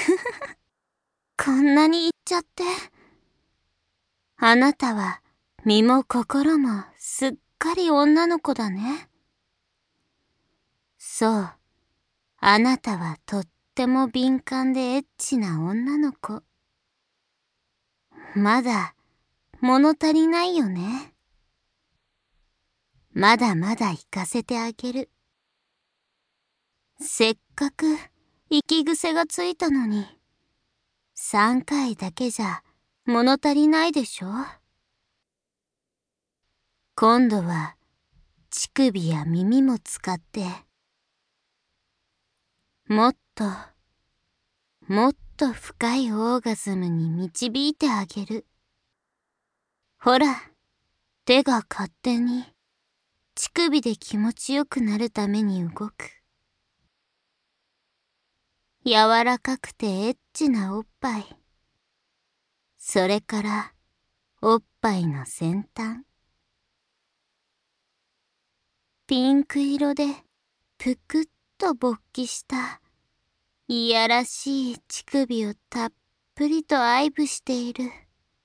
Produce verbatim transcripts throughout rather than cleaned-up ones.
こんなに言っちゃって。あなたは身も心もすっかり女の子だね。そう、あなたはとっても敏感でエッチな女の子。まだ物足りないよね。まだまだ行かせてあげる。せっかく息癖がついたのに、さんかいだけじゃ物足りないでしょ。今度は乳首や耳も使って、もっと、もっと深いオーガズムに導いてあげる。ほら、手が勝手に乳首で気持ちよくなるために動く。柔らかくてエッチなおっぱい。それからおっぱいの先端。ピンク色でぷくっと勃起したいやらしい乳首をたっぷりと愛撫している。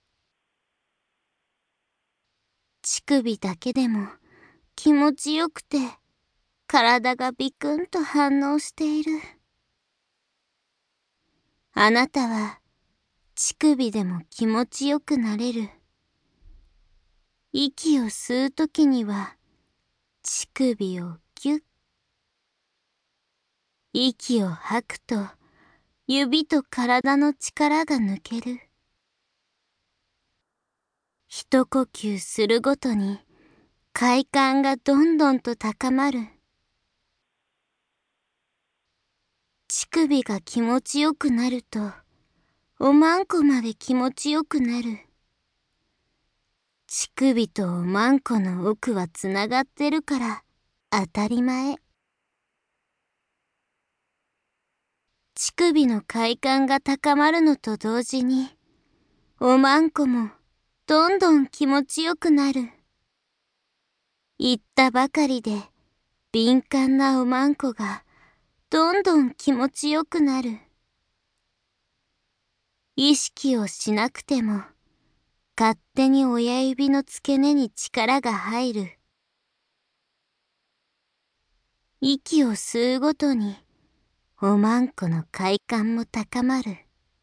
乳首だけでも気持ちよくて体がビクンと反応している。あなたは乳首でも気持ちよくなれる。息を吸うときには乳首をギュッ。息を吐くと指と体の力が抜ける。一呼吸するごとに快感がどんどんと高まる。乳首が気持ちよくなるとおまんこまで気持ちよくなる。乳首とおまんこの奥はつながってるから当たり前。乳首の快感が高まるのと同時におまんこもどんどん気持ちよくなる。言ったばかりで敏感なおまんこがどんどん気持ちよくなる。意識をしなくても勝手に親指の付け根に力が入る。息を吸うごとにおまんこの快感も高まる。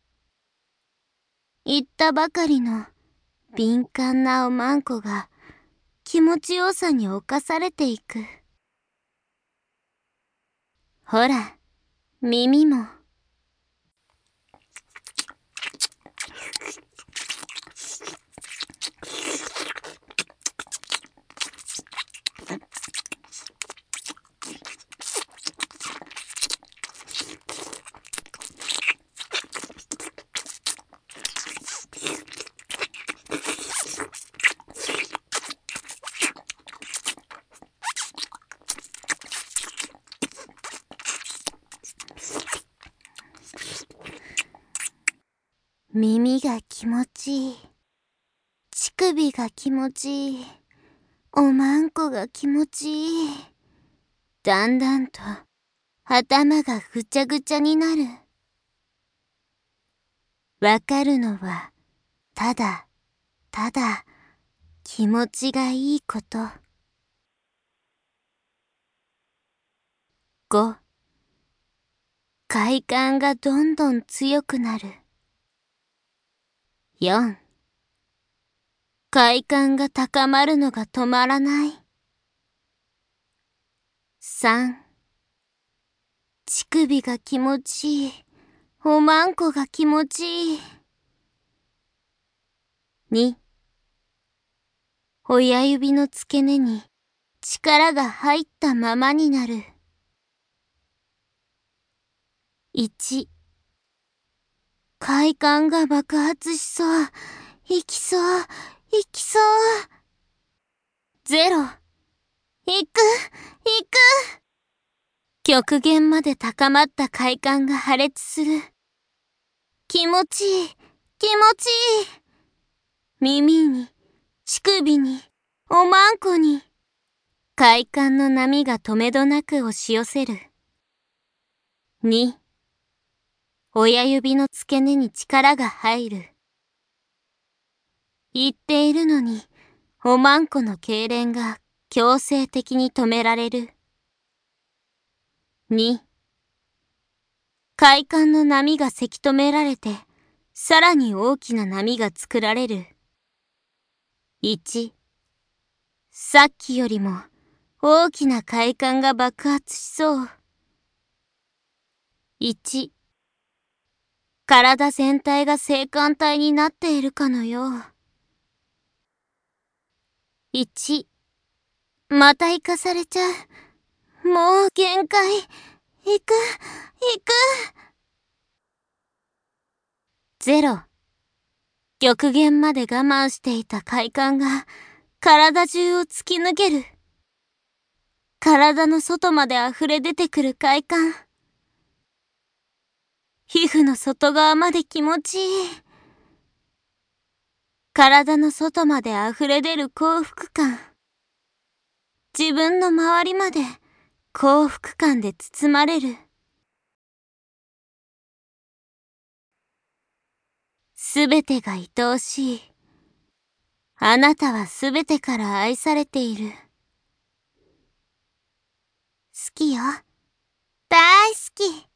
言ったばかりの敏感なおまんこが気持ちよさに侵されていく。ほら、耳も。耳が気持ちいい。乳首が気持ちいい。おまんこが気持ちいい。だんだんと頭がぐちゃぐちゃになる。わかるのはただただ気持ちがいいこと。ご、快感がどんどん強くなる。よん、快感が高まるのが止まらない。さん、乳首が気持ちいい。おまんこが気持ちいい。に、親指の付け根に力が入ったままになる。いち、快感が爆発しそう。いきそう。いきそう。ゼロ、いく、いく。極限まで高まった快感が破裂する。気持ちいい、気持ちいい。耳に、乳首に、おまんこに。快感の波がとめどなく押し寄せる。に、 親指の付け根に力が入る。言っているのに、おまんこの痙攣が強制的に止められる。に、快感の波がせき止められて、さらに大きな波が作られる。いち、さっきよりも大きな快感が爆発しそう。いち、体全体が性感帯になっているかのよう。いち、また生かされちゃう。もう限界。行く、行く。ゼロ、極限まで我慢していた快感が体中を突き抜ける。体の外まで溢れ出てくる快感。皮膚の外側まで気持ちいい。体の外まで溢れ出る幸福感。自分の周りまで幸福感で包まれる。すべてが愛おしい。あなたはすべてから愛されている。好きよ。大好き。